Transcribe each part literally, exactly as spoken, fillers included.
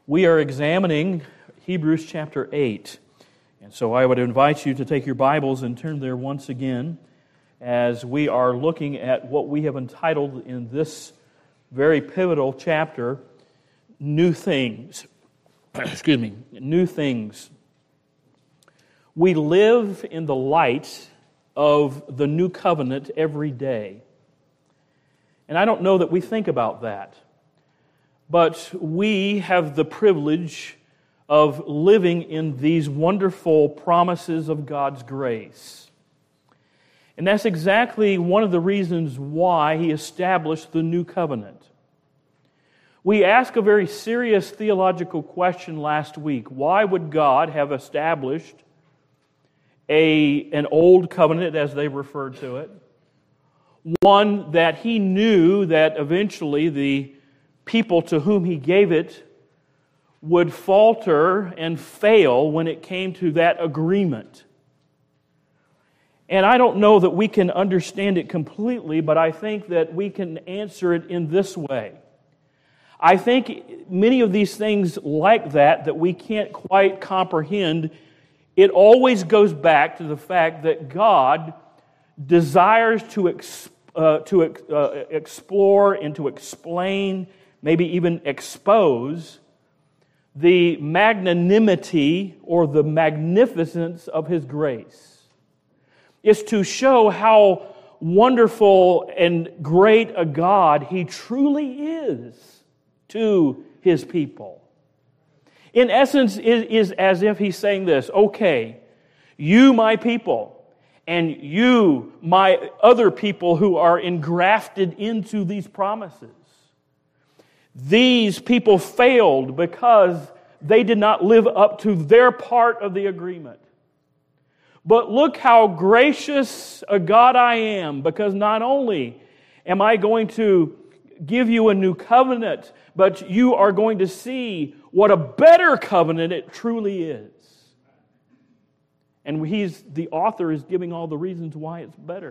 We are examining Hebrews chapter eight. And so I would invite you to take your Bibles and turn there once again as we are looking at what we have entitled in this very pivotal chapter, New Things. Excuse me, New Things. We live in the light of the new covenant every day. And I don't know that we think about that. But we have the privilege of living in these wonderful promises of God's grace. And that's exactly one of the reasons why He established the new covenant. We asked a very serious theological question last week. Why would God have established a, an old covenant, as they referred to it? One that He knew that eventually the people to whom He gave it would falter and fail when it came to that agreement. And I don't know that we can understand it completely, but I think that we can answer it in this way. I think many of these things like that, that we can't quite comprehend, it always goes back to the fact that God desires to, ex, uh, to uh, explore and to explain, maybe even expose the magnanimity or the magnificence of His grace. It's to show how wonderful and great a God He truly is to His people. In essence, it is as if He's saying this, okay, you my people, and you my other people who are engrafted into these promises. These people failed because they did not live up to their part of the agreement. But look how gracious a God I am, because not only am I going to give you a new covenant, but you are going to see what a better covenant it truly is. And he's the author is giving all the reasons why it's better.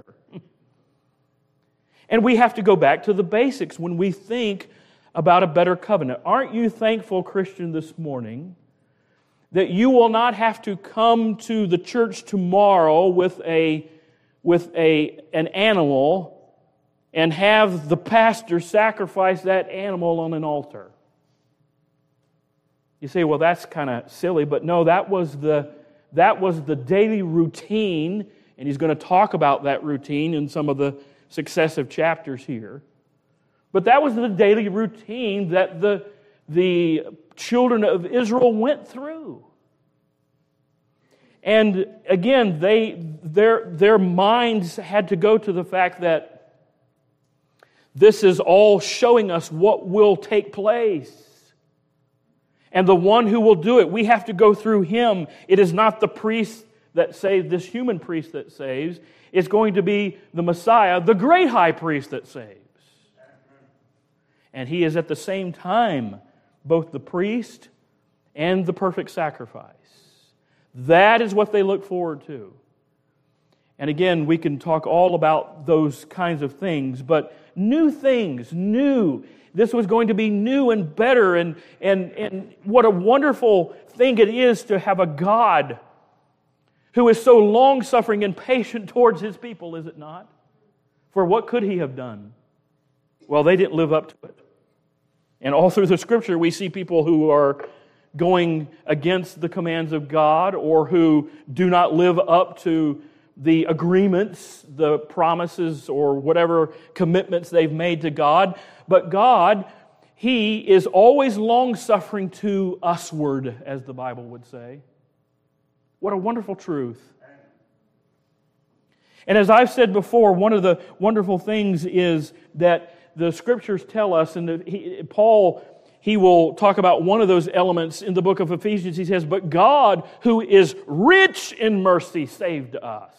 And we have to go back to the basics when we think about a better covenant. Aren't you thankful, Christian, this morning that you will not have to come to the church tomorrow with a with a an animal and have the pastor sacrifice that animal on an altar? You say, well, that's kind of silly, but no, that was the that was the daily routine, and he's going to talk about that routine in some of the successive chapters here. But that was the daily routine that the, the children of Israel went through. And again, they their, their minds had to go to the fact that this is all showing us what will take place. And the one who will do it, we have to go through Him. It is not the priest that saves, this human priest that saves. It's going to be the Messiah, the great high priest that saves. And He is at the same time both the priest and the perfect sacrifice. That is what they look forward to. And again, we can talk all about those kinds of things, but new things, new. This was going to be new and better, and, and, and what a wonderful thing it is to have a God who is so long-suffering and patient towards His people, is it not? For what could He have done? Well, they didn't live up to it. And all through the Scripture, we see people who are going against the commands of God or who do not live up to the agreements, the promises, or whatever commitments they've made to God. But God, He is always long-suffering to usward, as the Bible would say. What a wonderful truth. And as I've said before, one of the wonderful things is that the Scriptures tell us, and he, Paul, he will talk about one of those elements in the book of Ephesians. He says, but God, who is rich in mercy, saved us.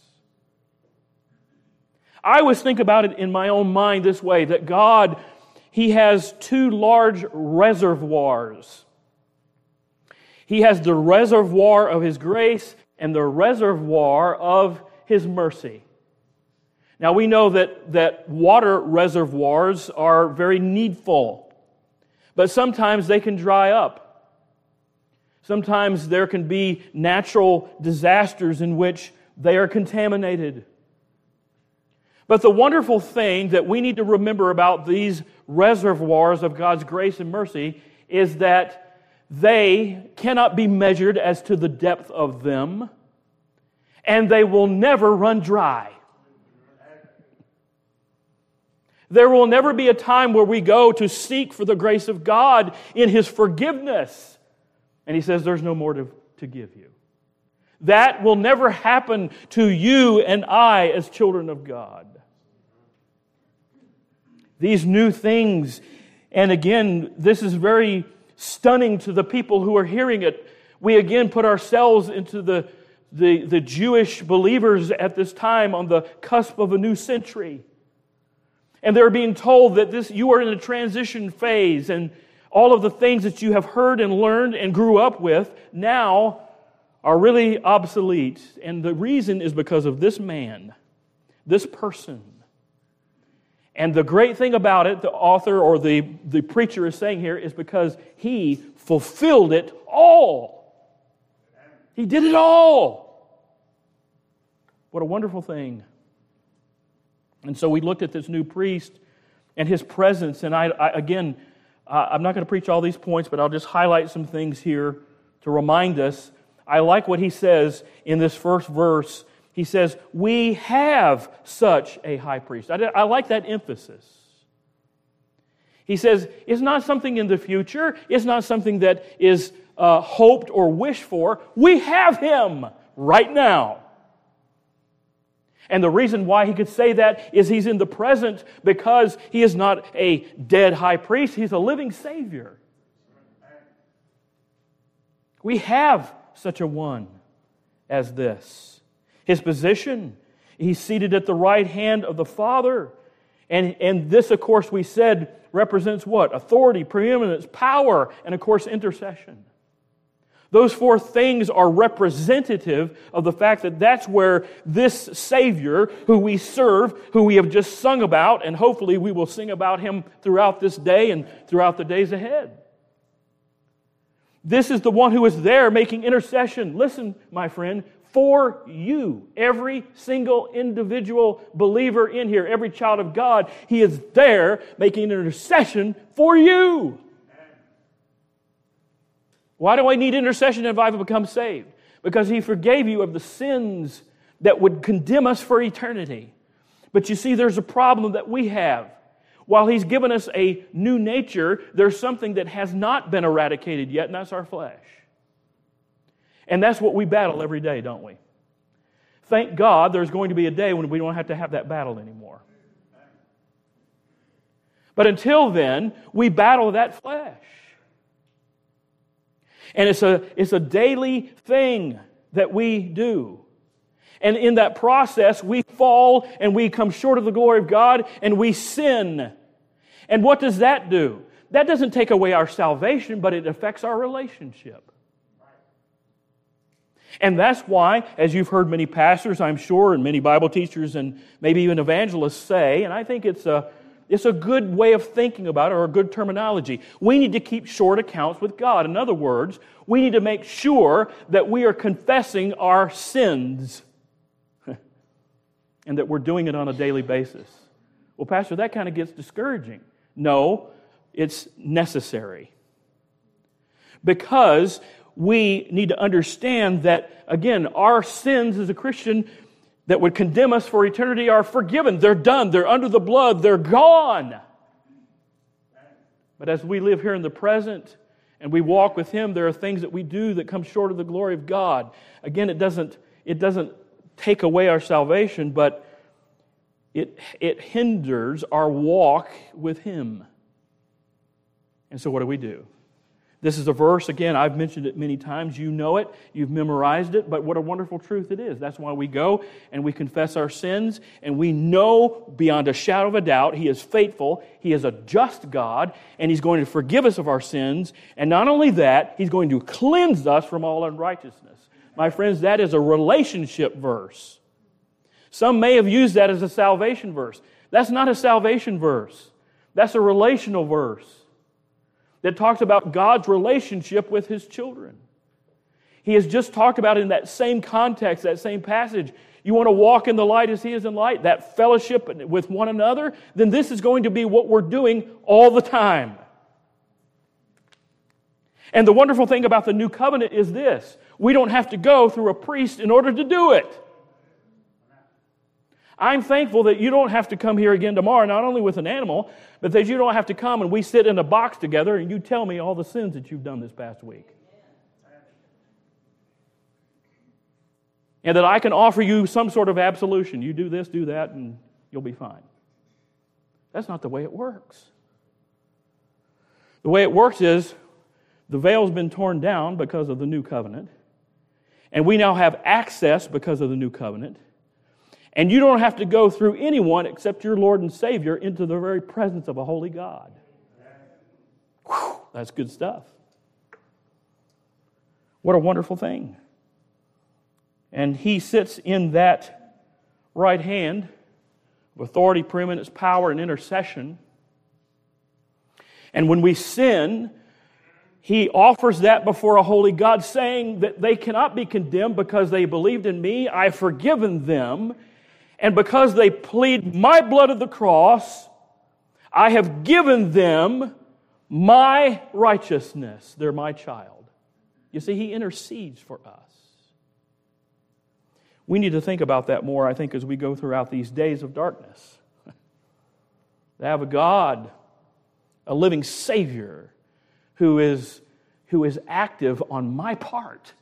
I always think about it in my own mind this way, that God, He has two large reservoirs. He has the reservoir of His grace and the reservoir of His mercy. Now we know that, that water reservoirs are very needful, but sometimes they can dry up. Sometimes there can be natural disasters in which they are contaminated. But the wonderful thing that we need to remember about these reservoirs of God's grace and mercy is that they cannot be measured as to the depth of them, and they will never run dry. There will never be a time where we go to seek for the grace of God in His forgiveness, and He says there's no more to, to give you. That will never happen to you and I as children of God. These new things, and again, this is very stunning to the people who are hearing it. We again put ourselves into the, the, the Jewish believers at this time on the cusp of a new century. And they're being told that this you are in a transition phase, and all of the things that you have heard and learned and grew up with now are really obsolete. And the reason is because of this man, this person. And the great thing about it, the author or the, the preacher is saying here, is because he fulfilled it all. He did it all. What a wonderful thing. And so we looked at this new priest and his presence. And I, I again, uh, I'm not going to preach all these points, but I'll just highlight some things here to remind us. I like what he says in this first verse. He says, we have such a high priest. I, I like that emphasis. He says, it's not something in the future. It's not something that is uh, hoped or wished for. We have him right now. And the reason why he could say that is he's in the present, because he is not a dead high priest. He's a living Savior. We have such a one as this. His position, he's seated at the right hand of the Father. And, and this, of course, we said represents what? Authority, preeminence, power, and of course, intercession. Those four things are representative of the fact that that's where this Savior, who we serve, who we have just sung about, and hopefully we will sing about Him throughout this day and throughout the days ahead. This is the one who is there making intercession. Listen, my friend, for you, every single individual believer in here, every child of God, He is there making intercession for you. Why do I need intercession if I've become saved? Because He forgave you of the sins that would condemn us for eternity. But you see, there's a problem that we have. While He's given us a new nature, there's something that has not been eradicated yet, and that's our flesh. And that's what we battle every day, don't we? Thank God there's going to be a day when we don't have to have that battle anymore. But until then, we battle that flesh. And it's a, it's a daily thing that we do. And in that process, we fall and we come short of the glory of God and we sin. And what does that do? That doesn't take away our salvation, but it affects our relationship. And that's why, as you've heard many pastors, I'm sure, and many Bible teachers and maybe even evangelists say, and I think it's a, it's a good way of thinking about it, or a good terminology, we need to keep short accounts with God. In other words, we need to make sure that we are confessing our sins and that we're doing it on a daily basis. Well, Pastor, that kind of gets discouraging. No, it's necessary. Because we need to understand that, again, our sins as a Christian that would condemn us for eternity are forgiven. They're done. They're under the blood. They're gone. But as we live here in the present and we walk with Him, there are things that we do that come short of the glory of God. Again, it doesn't, it doesn't take away our salvation, but it, it hinders our walk with Him. And so what do we do? This is a verse, again, I've mentioned it many times. You know it. You've memorized it. But what a wonderful truth it is. That's why we go and we confess our sins. And we know beyond a shadow of a doubt He is faithful. He is a just God. And He's going to forgive us of our sins. And not only that, He's going to cleanse us from all unrighteousness. My friends, that is a relationship verse. Some may have used that as a salvation verse. That's not a salvation verse. That's a relational verse that talks about God's relationship with His children. He has just talked about in that same context, that same passage. You want to walk in the light as He is in light, that fellowship with one another, then this is going to be what we're doing all the time. And the wonderful thing about the new covenant is this: we don't have to go through a priest in order to do it. I'm thankful that you don't have to come here again tomorrow, not only with an animal, but that you don't have to come and we sit in a box together and you tell me all the sins that you've done this past week. And that I can offer you some sort of absolution. You do this, do that, and you'll be fine. That's not the way it works. The way it works is the veil's been torn down because of the new covenant, and we now have access because of the new covenant. And you don't have to go through anyone except your Lord and Savior into the very presence of a holy God. Whew, that's good stuff. What a wonderful thing. And He sits in that right hand of authority, preeminence, power, and intercession. And when we sin, He offers that before a holy God, saying that they cannot be condemned because they believed in Me. I've forgiven them. And because they plead My blood of the cross, I have given them My righteousness. They're My child. You see, He intercedes for us. We need to think about that more, I think, as we go throughout these days of darkness. To have a God, a living Savior, who is, who is active on my part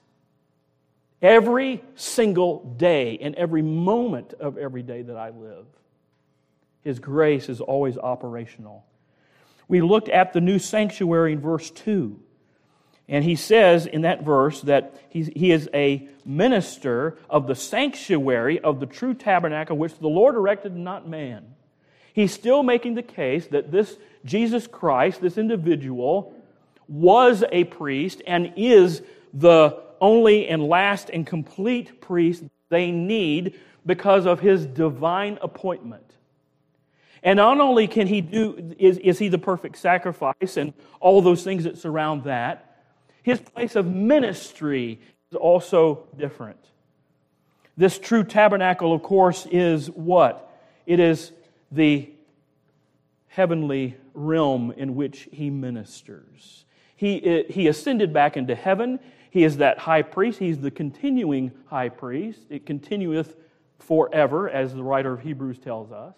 every single day and every moment of every day that I live. His grace is always operational. We looked at the new sanctuary in verse two. And he says in that verse that he, he is a minister of the sanctuary of the true tabernacle which the Lord erected, not man. He's still making the case that this Jesus Christ, this individual, was a priest and is the only and last and complete priest they need because of His divine appointment. And not only can he do is, is he the perfect sacrifice and all those things that surround that, His place of ministry is also different. This true tabernacle, of course, is what? It is the heavenly realm in which He ministers. He, he ascended back into heaven. He is that high priest. He's the continuing high priest. It continueth forever, as the writer of Hebrews tells us.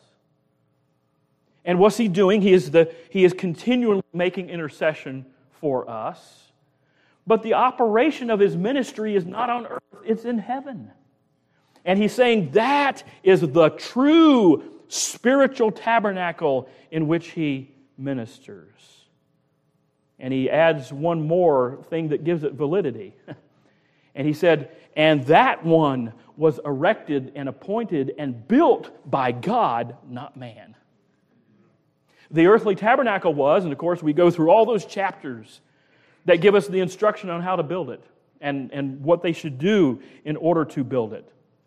And what's He doing? He is, the, he is continually making intercession for us. But the operation of His ministry is not on earth, it's in heaven. And He's saying that is the true spiritual tabernacle in which He ministers. And He adds one more thing that gives it validity. And He said, and that one was erected and appointed and built by God, not man. The earthly tabernacle was, and of course we go through all those chapters that give us the instruction on how to build it and, and what they should do in order to build it.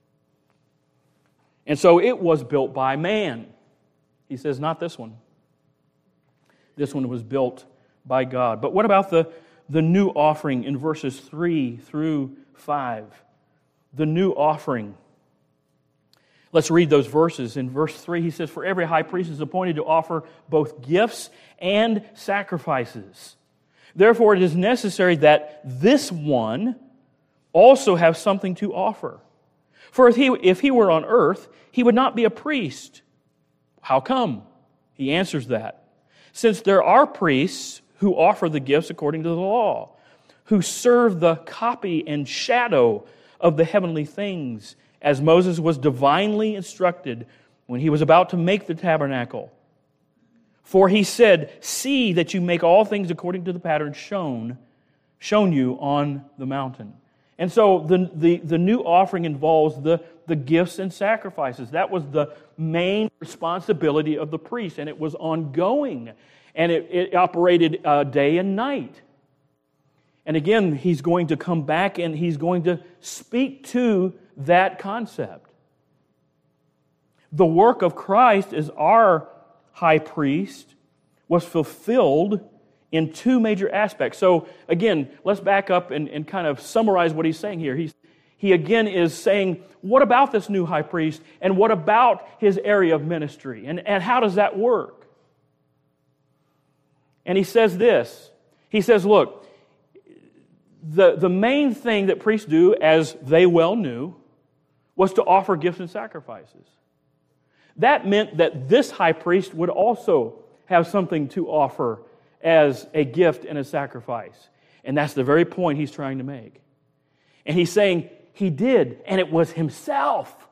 And so it was built by man. He says, not this one. This one was built by God. But what about the, the new offering in verses three through five? The new offering. Let's read those verses. In verse three, he says, for every high priest is appointed to offer both gifts and sacrifices. Therefore, it is necessary that this one also have something to offer. For if he, if he were on earth, he would not be a priest. How come? He answers that. Since there are priests who offer the gifts according to the law, who serve the copy and shadow of the heavenly things, as Moses was divinely instructed when he was about to make the tabernacle. For he said, see that you make all things according to the pattern shown, shown you on the mountain. And so the, the, the new offering involves the, the gifts and sacrifices. That was the main responsibility of the priest, and it was ongoing. And it, it operated uh, day and night. And again, he's going to come back and he's going to speak to that concept. The work of Christ as our high priest was fulfilled in two major aspects. So again, let's back up and, and kind of summarize what he's saying here. He's, he again is saying, what about this new high priest, and what about his area of ministry, and, and how does that work? And he says this. He says, look, the, the main thing that priests do, as they well knew, was to offer gifts and sacrifices. That meant that this high priest would also have something to offer as a gift and a sacrifice. And that's the very point he's trying to make. And he's saying he did, and it was himself.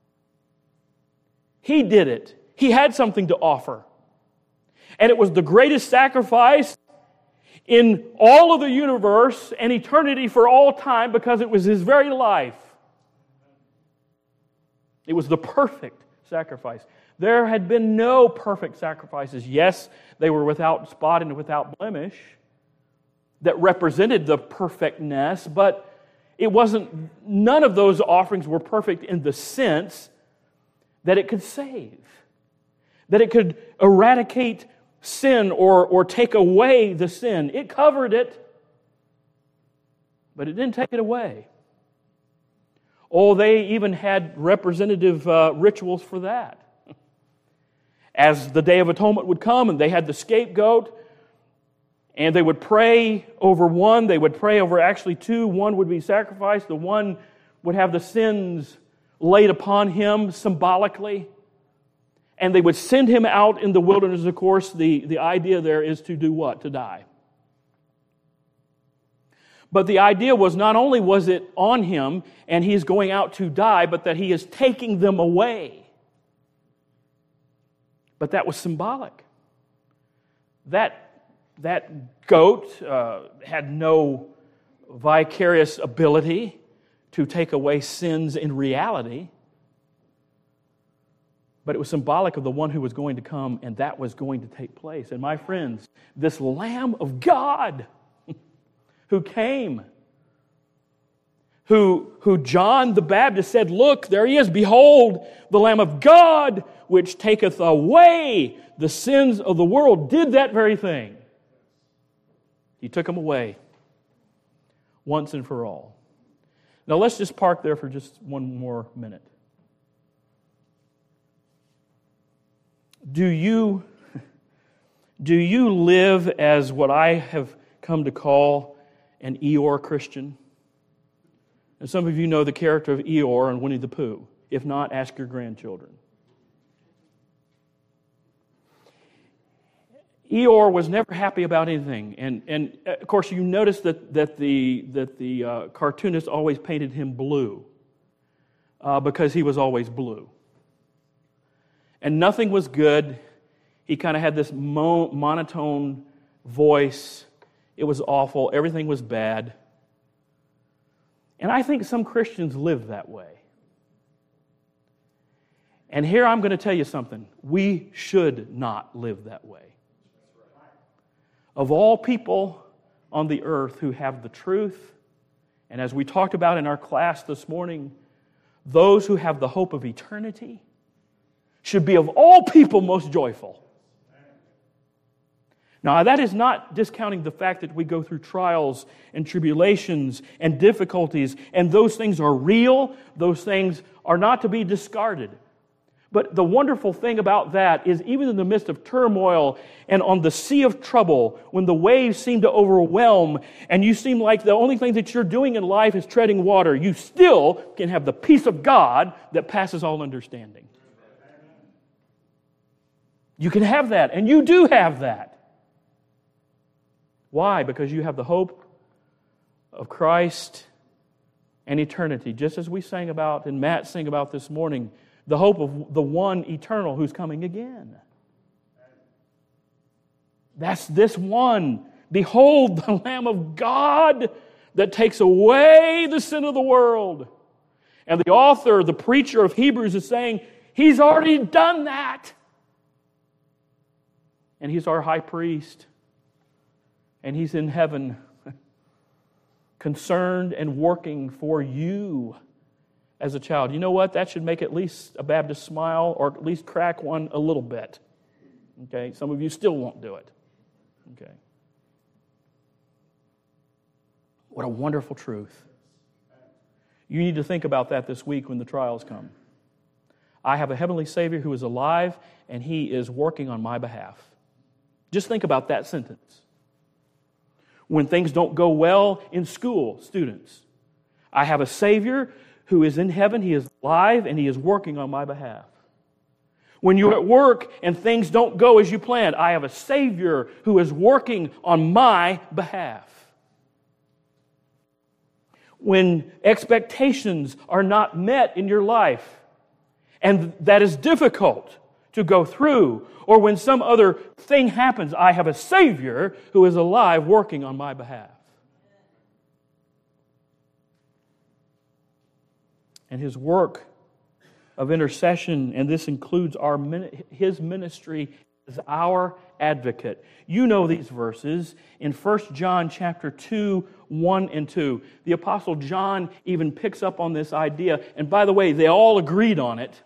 He did it. He had something to offer. And it was the greatest sacrifice in all of the universe and eternity for all time, because it was his very life. It was the perfect sacrifice. There had been no perfect sacrifices. Yes, they were without spot and without blemish that represented the perfectness, but it wasn't, none of those offerings were perfect in the sense that it could save, that it could eradicate sin or, or take away the sin. It covered it, but it didn't take it away. Oh, they even had representative uh, rituals for that. As the Day of Atonement would come and they had the scapegoat, and they would pray over one, they would pray over actually two. One would be sacrificed, the one would have the sins laid upon him symbolically. And they would send him out in the wilderness. Of course, the, the idea there is to do what? To die. But the idea was not only was it on him and he's going out to die, but that he is taking them away. But that was symbolic. That, that goat uh, had no vicarious ability to take away sins in reality. But it was symbolic of the one who was going to come, and that was going to take place. And my friends, this Lamb of God who came, who, who John the Baptist said, look, there he is, behold, the Lamb of God, which taketh away the sins of the world, did that very thing. He took them away once and for all. Now let's just park there for just one more minute. Do you, do you live as what I have come to call an Eeyore Christian? And some of you know the character of Eeyore and Winnie the Pooh. If not, ask your grandchildren. Eeyore was never happy about anything. And, and of course, you notice that, that the, that the uh, cartoonist always painted him blue uh, because he was always blue. And nothing was good. He kind of had this mo- monotone voice. It was awful. Everything was bad. And I think some Christians live that way. And here I'm going to tell you something. We should not live that way. Of all people on the earth who have the truth, and as we talked about in our class this morning, those who have the hope of eternity should be of all people most joyful. Now, that is not discounting the fact that we go through trials and tribulations and difficulties, and those things are real. Those things are not to be discarded. But the wonderful thing about that is even in the midst of turmoil and on the sea of trouble, when the waves seem to overwhelm and you seem like the only thing that you're doing in life is treading water, you still can have the peace of God that passes all understanding. You can have that, and you do have that. Why? Because you have the hope of Christ and eternity, just as we sang about and Matt sang about this morning, the hope of the one eternal who's coming again. That's this one. Behold, the Lamb of God that takes away the sin of the world. And the author, the preacher of Hebrews is saying, He's already done that. And He's our high priest. And He's in heaven, concerned and working for you as a child. You know what? That should make at least a Baptist smile, or at least crack one a little bit. Okay? Some of you still won't do it. Okay? What a wonderful truth. You need to think about that this week when the trials come. I have a heavenly Savior who is alive, and He is working on my behalf. Just think about that sentence. When things don't go well in school, students, I have a Savior who is in heaven, He is alive, and He is working on my behalf. When you're at work and things don't go as you planned, I have a Savior who is working on my behalf. When expectations are not met in your life, and that is difficult to go through, or when some other thing happens, I have a Savior who is alive working on my behalf. And His work of intercession, and this includes our His ministry as our advocate. You know these verses in First John chapter two, one and two. The Apostle John even picks up on this idea, and by the way, they all agreed on it.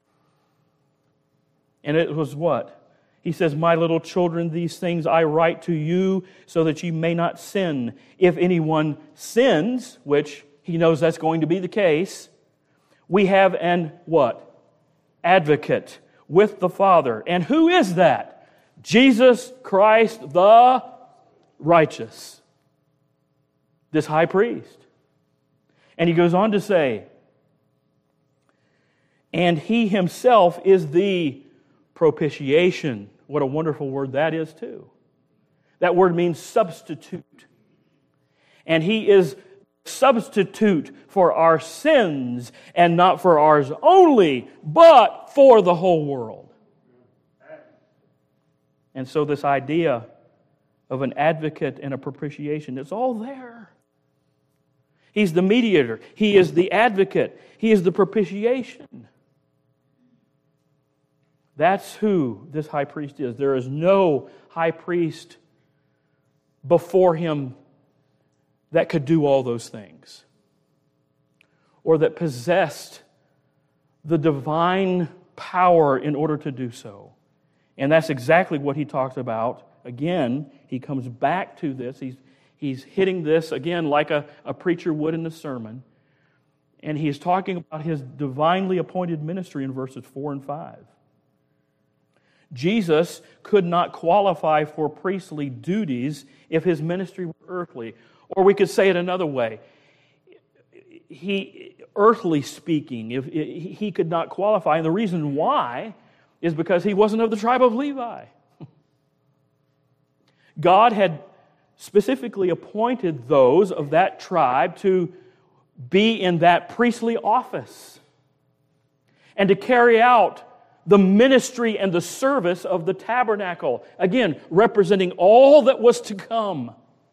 And it was what? He says, "My little children, these things I write to you so that you may not sin. If anyone sins," which he knows that's going to be the case, "we have an," what? "Advocate with the Father." And who is that? Jesus Christ the righteous. This high priest. And he goes on to say, "And He Himself is the propitiation." What a wonderful word that is too. That word means substitute. And He is substitute for our sins, and not for ours only, but for the whole world. And so this idea of an advocate and a propitiation, it's all there. He's the mediator. He is the advocate. He is the propitiation. That's who this high priest is. There is no high priest before Him that could do all those things, or that possessed the divine power in order to do so. And that's exactly what he talks about. Again, he comes back to this. He's, he's hitting this again like a, a preacher would in a sermon. And he's talking about His divinely appointed ministry in verses four and five. Jesus could not qualify for priestly duties if His ministry were earthly. Or we could say it another way. He, earthly speaking, if he could not qualify, and the reason why is because he wasn't of the tribe of Levi. God had specifically appointed those of that tribe to be in that priestly office and to carry out the ministry and the service of the tabernacle, again, representing all that was to come.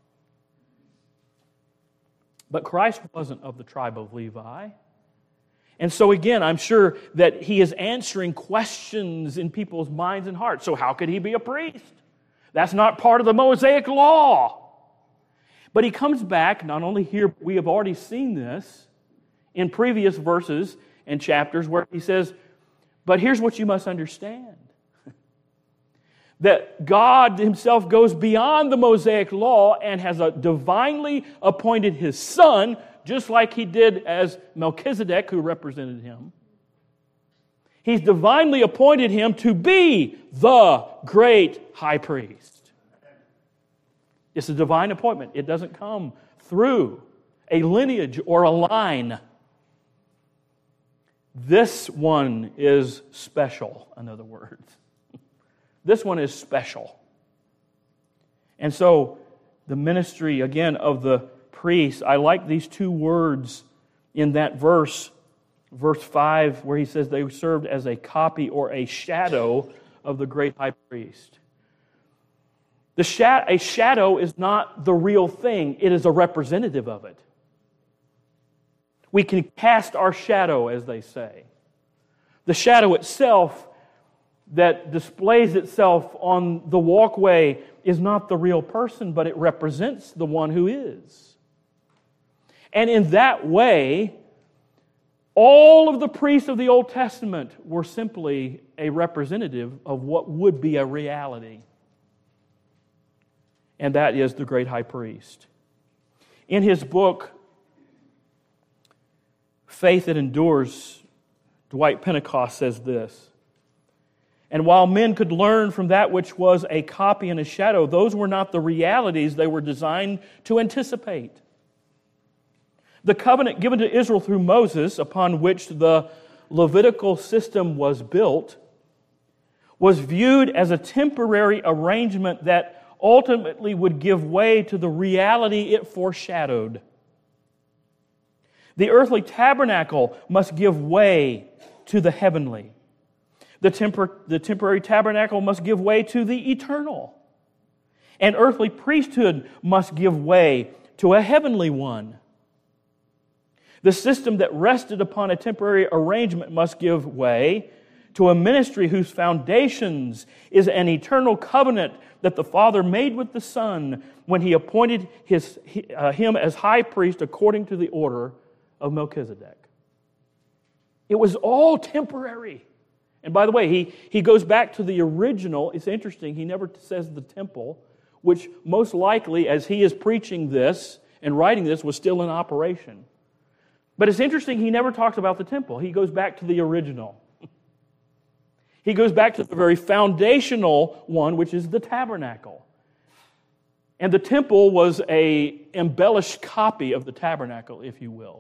But Christ wasn't of the tribe of Levi. And so again, I'm sure that He is answering questions in people's minds and hearts. So how could He be a priest? That's not part of the Mosaic law. But He comes back, not only here, we have already seen this in previous verses and chapters where He says, but here's what you must understand. That God Himself goes beyond the Mosaic law and has a divinely appointed His Son, just like He did as Melchizedek, who represented Him. He's divinely appointed Him to be the great high priest. It's a divine appointment. It doesn't come through a lineage or a line. This one is special, in other words. This one is special. And so, the ministry, again, of the priest, I like these two words in that verse, verse five, where he says they served as a copy or a shadow of the great high priest. The sha- a shadow is not the real thing, it is a representative of it. We can cast our shadow, as they say. The shadow itself that displays itself on the walkway is not the real person, but it represents the one who is. And in that way, all of the priests of the Old Testament were simply a representative of what would be a reality. And that is the great high priest. In his book, Faith That Endures, Dwight Pentecost says this: "And while men could learn from that which was a copy and a shadow, those were not the realities they were designed to anticipate. The covenant given to Israel through Moses, upon which the Levitical system was built, was viewed as a temporary arrangement that ultimately would give way to the reality it foreshadowed. The earthly tabernacle must give way to the heavenly. The, tempor- the temporary tabernacle must give way to the eternal. An earthly priesthood must give way to a heavenly one. The system that rested upon a temporary arrangement must give way to a ministry whose foundations is an eternal covenant that the Father made with the Son when He appointed his, uh, Him as high priest according to the order of Melchizedek." It was all temporary. And by the way, he, he goes back to the original. It's interesting, he never says the temple, which most likely, as he is preaching this and writing this, was still in operation. But it's interesting, he never talks about the temple. He goes back to the original. He goes back to the very foundational one, which is the tabernacle. And the temple was an embellished copy of the tabernacle, if you will.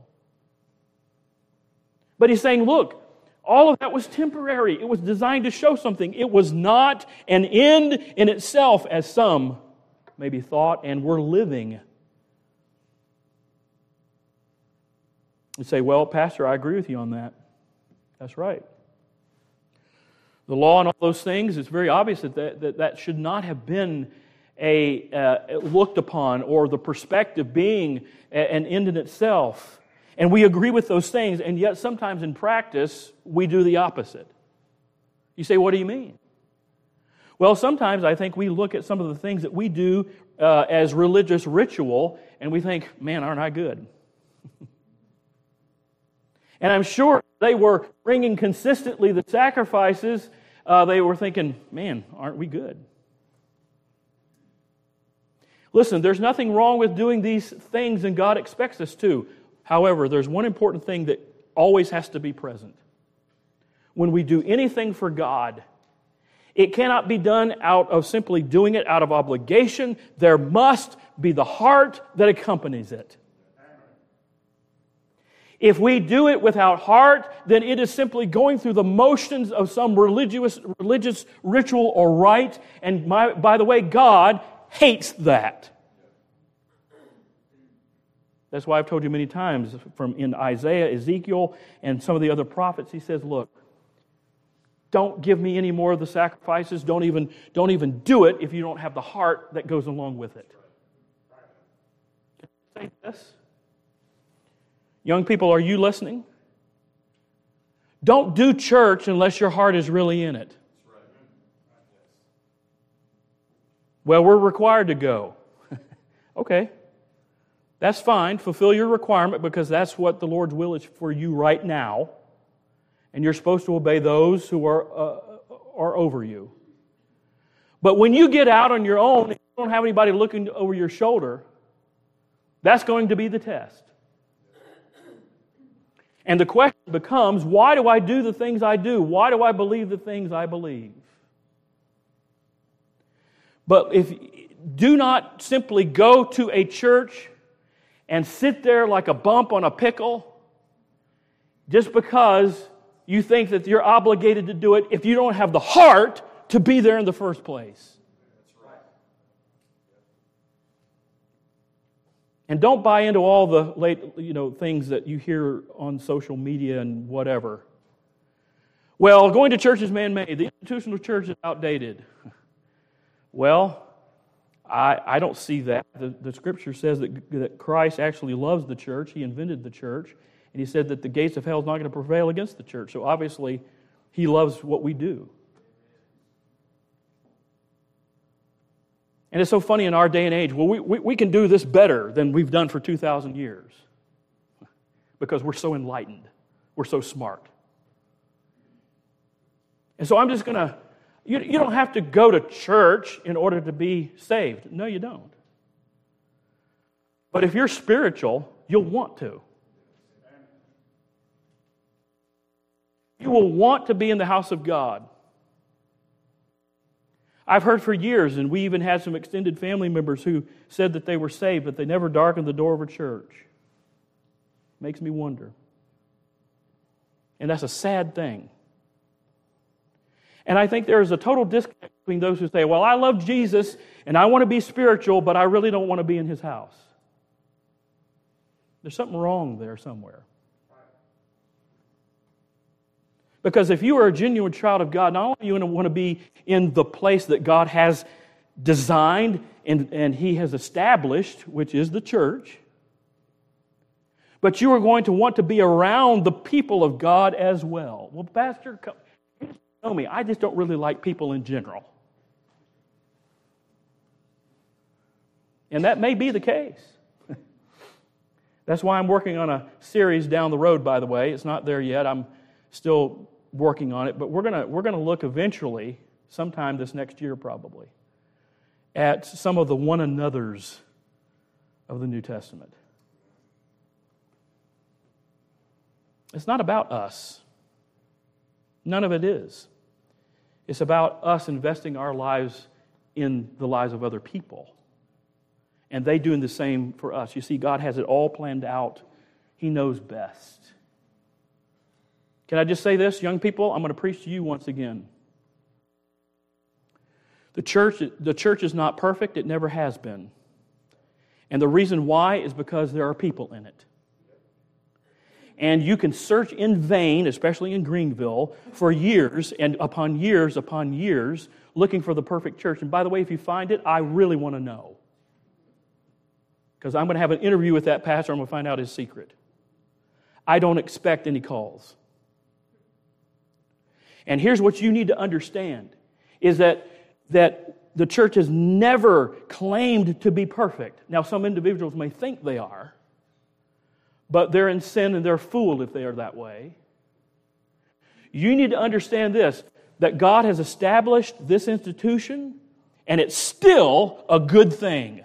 But he's saying, look, all of that was temporary. It was designed to show something. It was not an end in itself, as some maybe thought and were living. You say, well, Pastor, I agree with you on that. That's right. The law and all those things, it's very obvious that that, that, that should not have been a uh, looked upon, or the perspective being a, an end in itself. And we agree with those things, and yet sometimes in practice, we do the opposite. You say, what do you mean? Well, sometimes I think we look at some of the things that we do uh, as religious ritual, and we think, man, aren't I good? And I'm sure they were bringing consistently the sacrifices. Uh, they were thinking, man, aren't we good? Listen, there's nothing wrong with doing these things, and God expects us to. However, there's one important thing that always has to be present. When we do anything for God, it cannot be done out of simply doing it out of obligation. There must be the heart that accompanies it. If we do it without heart, then it is simply going through the motions of some religious religious ritual or rite. And my, by the way, God hates that. That's why I've told you many times from in Isaiah, Ezekiel, and some of the other prophets, he says, look, don't give me any more of the sacrifices. Don't even, don't even do it if you don't have the heart that goes along with it. Can I say this? Young people, are you listening? Don't do church unless your heart is really in it. Well, we're required to go. Okay. That's fine. Fulfill your requirement, because that's what the Lord's will is for you right now. And you're supposed to obey those who are, uh, are over you. But when you get out on your own and you don't have anybody looking over your shoulder, that's going to be the test. And the question becomes, why do I do the things I do? Why do I believe the things I believe? But if do not simply go to a church and sit there like a bump on a pickle just because you think that you're obligated to do it if you don't have the heart to be there in the first place. And don't buy into all the late, you know, things that you hear on social media and whatever. Well, going to church is man-made. The institutional church is outdated. Well, I, I don't see that. The, the Scripture says that, that Christ actually loves the church. He invented the church. And He said that the gates of hell is not going to prevail against the church. So obviously, He loves what we do. And it's so funny in our day and age, well, we, we, we can do this better than we've done for two thousand years because we're so enlightened. We're so smart. And so I'm just going to, you, you don't have to go to church in order to be saved. No, you don't. But if you're spiritual, you'll want to. You will want to be in the house of God. I've heard for years, and we even had some extended family members who said that they were saved, but they never darkened the door of a church. Makes me wonder. And that's a sad thing. And I think there is a total disconnect between those who say, well, I love Jesus, and I want to be spiritual, but I really don't want to be in His house. There's something wrong there somewhere. Because if you are a genuine child of God, not only do you want to be in the place that God has designed and, and He has established, which is the church, but you are going to want to be around the people of God as well. Well, Pastor, you know me, I just don't really like people in general. And that may be the case. That's why I'm working on a series down the road, by the way. It's not there yet. I'm still working on it, but we're going to we're going to look eventually, sometime this next year probably, at some of the one another's of the New Testament. It's not about us. None of it is. It's about us investing our lives in the lives of other people. And they doing the same for us. You see, God has it all planned out. He knows best. Can I just say this, young people? I'm going to preach to you once again. The church, the church is not perfect. It never has been. And the reason why is because there are people in it. And you can search in vain, especially in Greenville, for years and upon years upon years looking for the perfect church. And by the way, if you find it, I really want to know. Because I'm going to have an interview with that pastor. I'm going to find out his secret. I don't expect any calls. And here's what you need to understand, is that, that the church has never claimed to be perfect. Now, some individuals may think they are, but they're in sin and they're fooled if they are that way. You need to understand this, that God has established this institution, and it's still a good thing.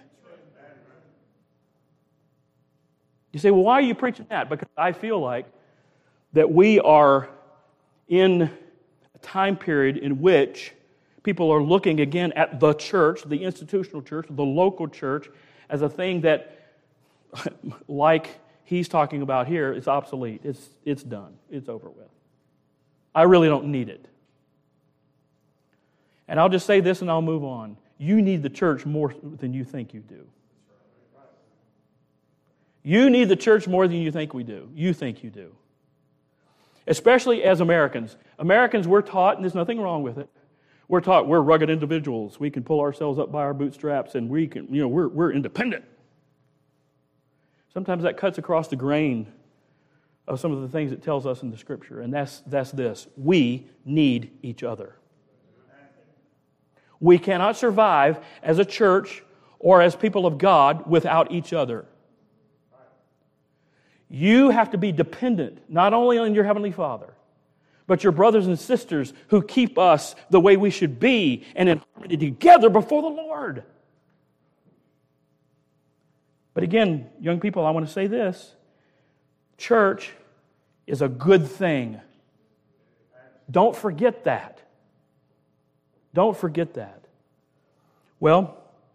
You say, well, why are you preaching that? Because I feel like that we are in a time period in which people are looking again at the church, the institutional church, the local church, as a thing that, like he's talking about here, is obsolete. It's, it's done. It's over with. I really don't need it. And I'll just say this and I'll move on. You need the church more than you think you do. You need the church more than you think we do. You think you do. Especially as Americans. Americans, we're taught, and there's nothing wrong with it, we're taught we're rugged individuals. We can pull ourselves up by our bootstraps and we can, you know, we're, we're independent. Sometimes that cuts across the grain of some of the things it tells us in the Scripture, and that's, that's this. We need each other. We cannot survive as a church or as people of God without each other. You have to be dependent not only on your Heavenly Father, but your brothers and sisters who keep us the way we should be and in harmony together before the Lord. But again, young people, I want to say this. Church is a good thing. Don't forget that. Don't forget that. Well,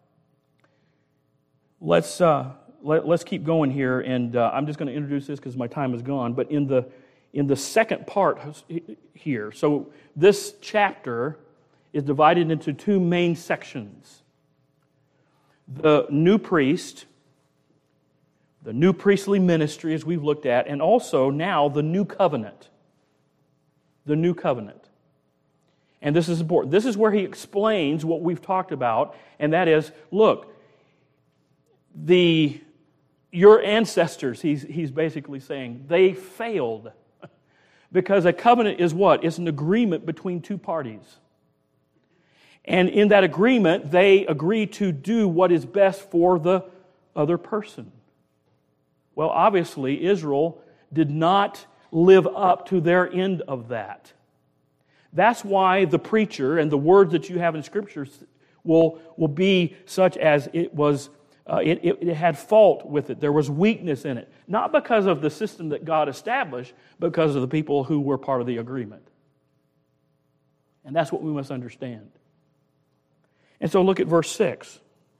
let's... Uh, Let's keep going here, and uh, I'm just going to introduce this because my time is gone. But in the in the second part here, so this chapter is divided into two main sections. The new priest, the new priestly ministry, as we've looked at, and also now the new covenant. The new covenant. And this is important. This is where he explains what we've talked about, and that is, look, the... Your ancestors, he's, he's basically saying, they failed. Because a covenant is what? It's an agreement between two parties. And in that agreement, they agree to do what is best for the other person. Well, obviously, Israel did not live up to their end of that. That's why the preacher and the words that you have in Scripture will, will be such as it was Uh, it, it, it had fault with it. There was weakness in it. Not because of the system that God established, but because of the people who were part of the agreement. And that's what we must understand. And so look at verse six.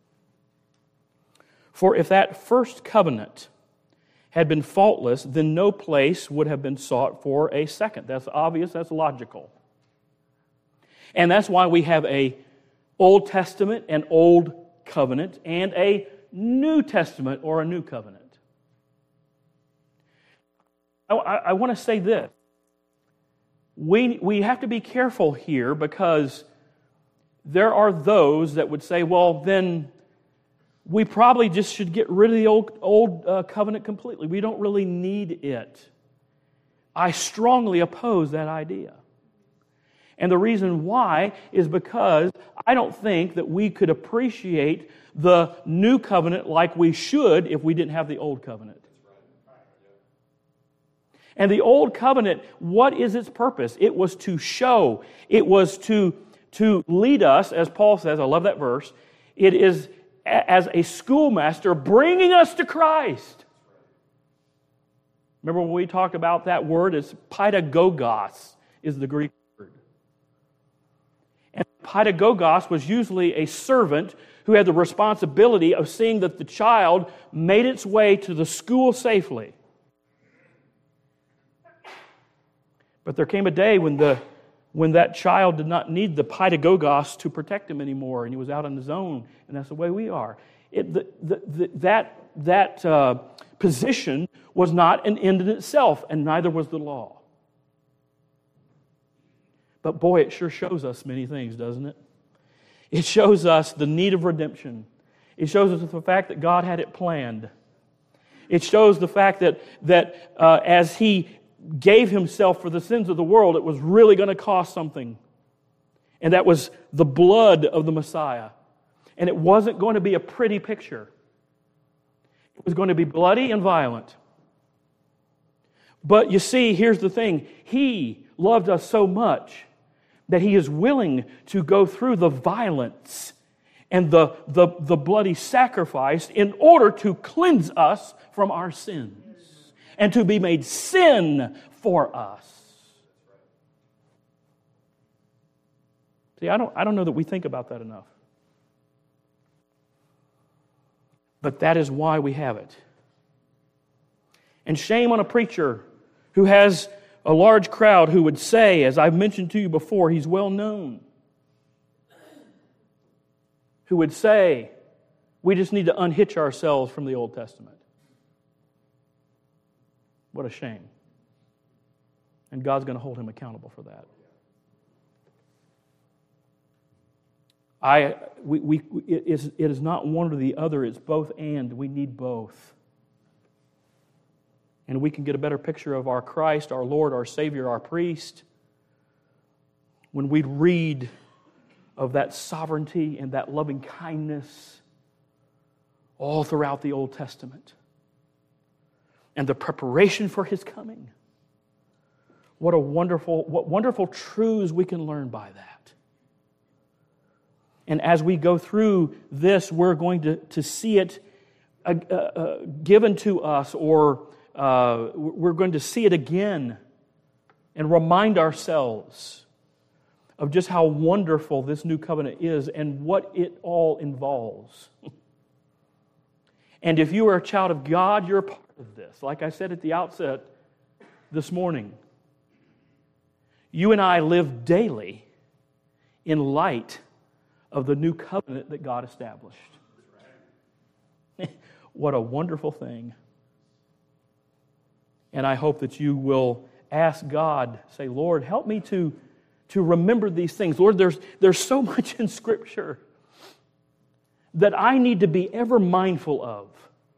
For if that first covenant had been faultless, then no place would have been sought for a second. That's obvious, that's logical. And that's why we have a Old Testament and Old Covenant and a New Testament or a New Covenant. I, I, I want to say this. We, we have to be careful here because there are those that would say, well, then we probably just should get rid of the old, old uh, covenant completely. We don't really need it. I strongly oppose that idea. And the reason why is because I don't think that we could appreciate the new covenant like we should if we didn't have the old covenant. And the old covenant, what is its purpose? It was to show, it was to, to lead us, as Paul says, I love that verse, it is as a schoolmaster bringing us to Christ. Remember when we talked about that word? It's pedagogos is the Greek word. And pedagogos was usually a servant who had the responsibility of seeing that the child made its way to the school safely. But there came a day when the when that child did not need the pedagogos to protect him anymore, and he was out on his own, and that's the way we are. It, the, the, the, that that uh, position was not an end in itself, and neither was the law. But boy, it sure shows us many things, doesn't it? It shows us the need of redemption. It shows us the fact that God had it planned. It shows the fact that, that uh, as He gave Himself for the sins of the world, it was really going to cost something. And that was the blood of the Messiah. And it wasn't going to be a pretty picture. It was going to be bloody and violent. But you see, here's the thing. He loved us so much that He is willing to go through the violence and the, the, the bloody sacrifice in order to cleanse us from our sins and to be made sin for us. See, I don't, I don't know that we think about that enough. But that is why we have it. And shame on a preacher who has a large crowd who would say, as I've mentioned to you before, he's well known, who would say, we just need to unhitch ourselves from the Old Testament. What a shame. And God's going to hold him accountable for that. I, we, we, it, is, it is not one or the other, it's both and. We need both. And we can get a better picture of our Christ, our Lord, our Savior, our priest, when we read of that sovereignty and that loving kindness all throughout the Old Testament. And the preparation for His coming. What a wonderful, what wonderful truths we can learn by that. And as we go through this, we're going to, to see it uh, uh, given to us, or uh, we're going to see it again and remind ourselves of just how wonderful this new covenant is and what it all involves. And if you are a child of God, you're a part of this. Like I said at the outset this morning, you and I live daily in light of the new covenant that God established. What a wonderful thing. And I hope that you will ask God, say, Lord, help me to, to remember these things. Lord, there's, there's so much in Scripture that I need to be ever mindful of.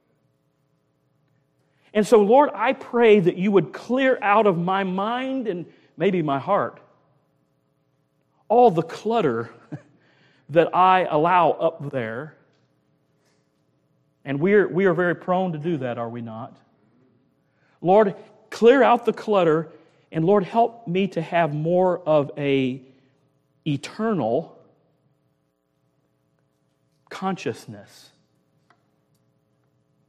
And so, Lord, I pray that you would clear out of my mind and maybe my heart all the clutter that I allow up there. And we're, we are very prone to do that, are we not? Lord, clear out the clutter, and Lord, help me to have more of a eternal consciousness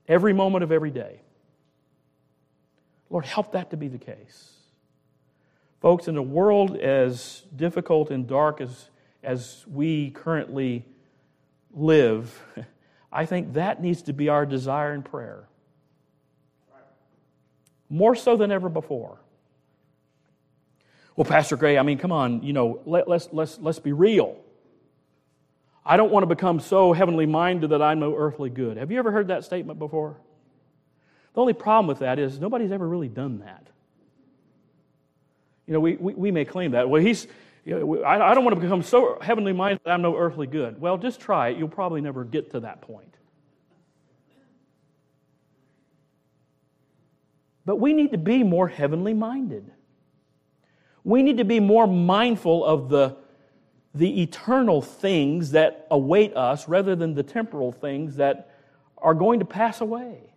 every moment of every day. Lord, help that to be the case. Folks, in a world as difficult and dark as, as we currently live, I think that needs to be our desire and prayer. More so than ever before. Well, Pastor Gray, I mean, come on, you know, let, let's, let's, let's be real. I don't want to become so heavenly minded that I'm no earthly good. Have you ever heard that statement before? The only problem with that is nobody's ever really done that. You know, we, we, we may claim that. Well, he's, you know, I, I don't want to become so heavenly minded that I'm no earthly good. Well, just try it. You'll probably never get to that point. But we need to be more heavenly minded. We need to be more mindful of the, the eternal things that await us rather than the temporal things that are going to pass away.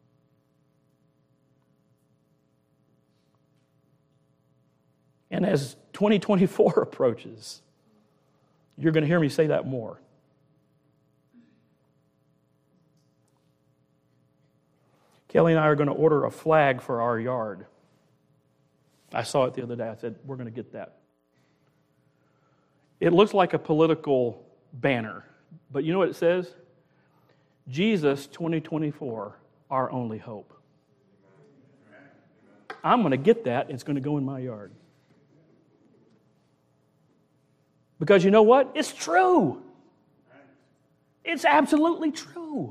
And as twenty twenty-four approaches, you're going to hear me say that more. Kelly and I are going to order a flag for our yard. I saw it the other day. I said, we're going to get that. It looks like a political banner, but you know what it says? Jesus twenty twenty-four, our only hope. I'm going to get that. It's going to go in my yard. Because you know what? It's true. It's absolutely true.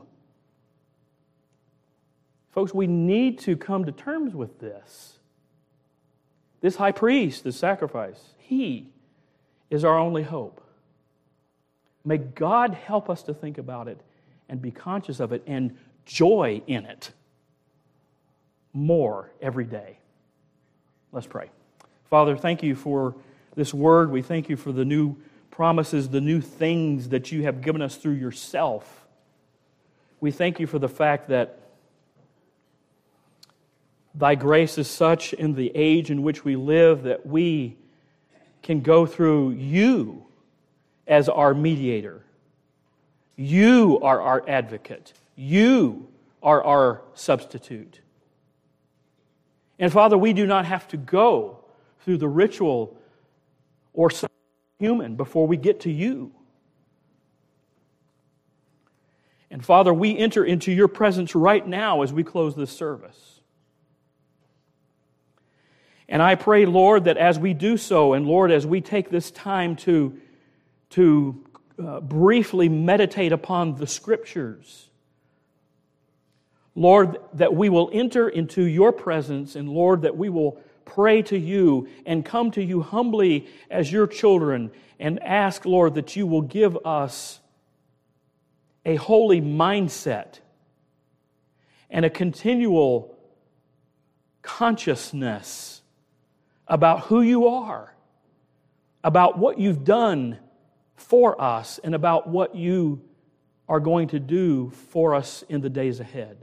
Folks, we need to come to terms with this. This high priest, this sacrifice, he is our only hope. May God help us to think about it and be conscious of it and joy in it more every day. Let's pray. Father, thank you for this word. We thank you for the new promises, the new things that you have given us through yourself. We thank you for the fact that thy grace is such in the age in which we live that we can go through you as our mediator. You are our advocate. You are our substitute. And Father, we do not have to go through the ritual or some human before we get to you. And Father, we enter into your presence right now as we close this service. And I pray, Lord, that as we do so, and Lord, as we take this time to, to uh, briefly meditate upon the Scriptures, Lord, that we will enter into your presence, and Lord, that we will pray to you and come to you humbly as your children and ask, Lord, that you will give us a holy mindset and a continual consciousness about who you are, about what you've done for us, and about what you are going to do for us in the days ahead.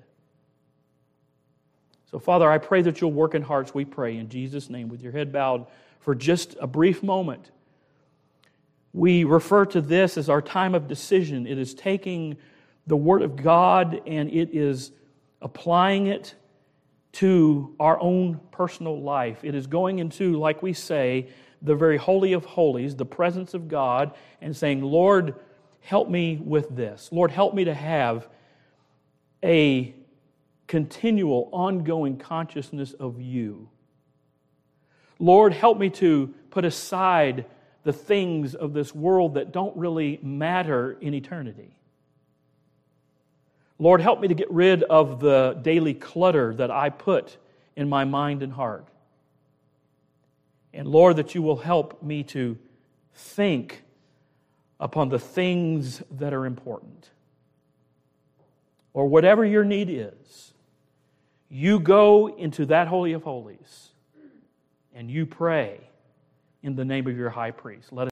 So, Father, I pray that you'll work in hearts, we pray, in Jesus' name, with your head bowed for just a brief moment. We refer to this as our time of decision. It is taking the Word of God and it is applying it to our own personal life. It is going into, like we say, the very holy of holies, the presence of God, and saying, Lord, help me with this. Lord, help me to have a continual, ongoing consciousness of you. Lord, help me to put aside the things of this world that don't really matter in eternity. Lord, help me to get rid of the daily clutter that I put in my mind and heart. And Lord, that you will help me to think upon the things that are important. Or whatever your need is, you go into that Holy of Holies and you pray in the name of your high priest. Let us